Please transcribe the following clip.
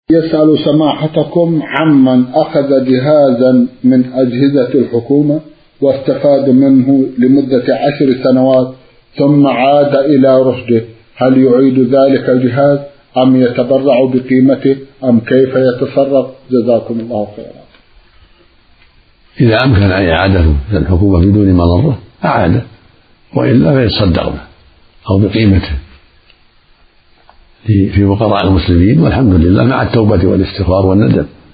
يسأل سماحتكم عمن أخذ جهازا من أجهزة الحكومة واستفاد منه لمدة 10 سنوات ثم عاد إلى رشده، هل يعيد ذلك الجهاز أم يتبرع بقيمته أم كيف يتصرف؟ جزاكم الله خيرا. إذا أمكن إعادته الحكومة بدون مضرة أعاده، وإلا فيتصدق به أو بقيمته في فقراء المسلمين، والحمد لله مع التوبة والاستغفار والندم.